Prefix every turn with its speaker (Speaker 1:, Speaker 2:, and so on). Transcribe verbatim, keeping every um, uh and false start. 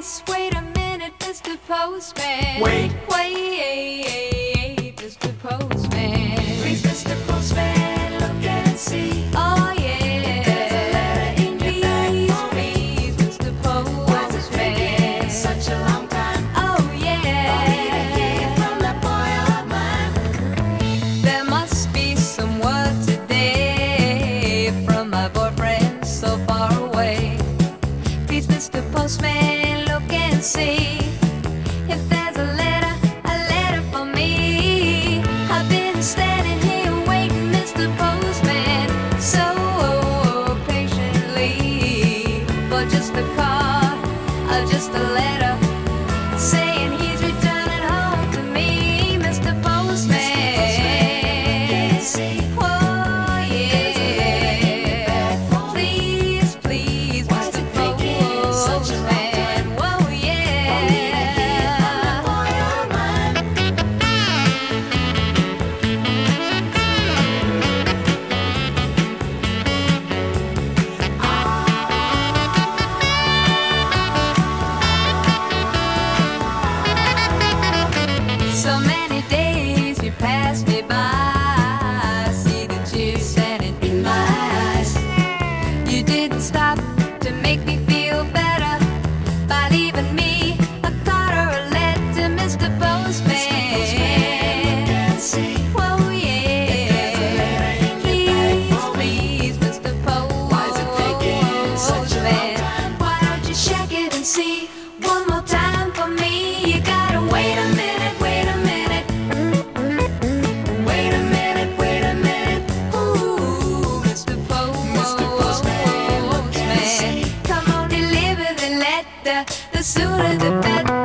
Speaker 1: yes, wait a minute, Mister Postman.
Speaker 2: Wait.
Speaker 1: Wait, Mister Postman.
Speaker 2: Please, Mister Postman, look and see.
Speaker 1: Oh yeah.
Speaker 2: There's a letter in your bag for me.
Speaker 1: Please, Mister
Speaker 2: Why's it taking
Speaker 1: Postman.
Speaker 2: such a long time
Speaker 1: Oh
Speaker 2: for me to
Speaker 1: yeah.
Speaker 2: hear from that boy of mine?
Speaker 1: There must be some word today from my boyfriend so far away. Please, Mister Postman, look and see if there's a letter, a letter for me. I've been standing here waiting, Mister Postman, so patiently for just a card or just a letter saying he's returning home to me, Mister Postman. Oh yeah. Please, please,
Speaker 2: Why is
Speaker 1: Mister
Speaker 2: it taking such a long
Speaker 1: Postman. Whoa yeah.
Speaker 2: Boy of mine.
Speaker 1: So many days you passed me by. I see the tears standing in my eyes. You didn't stop to make me feel better by leaving me a card or a letter, Mister Postman. Whoa, yeah. Please, please, Mister Postman.
Speaker 2: Why is it taking such a long time?
Speaker 1: Why don't you check it and see one more time for me? You gotta wait a minute, wait a minute. Wait a minute, wait a minute. Ooh, Mister Postman.
Speaker 2: Mister Postman, look and see.
Speaker 1: Come on, deliver the letter. The sooner the better.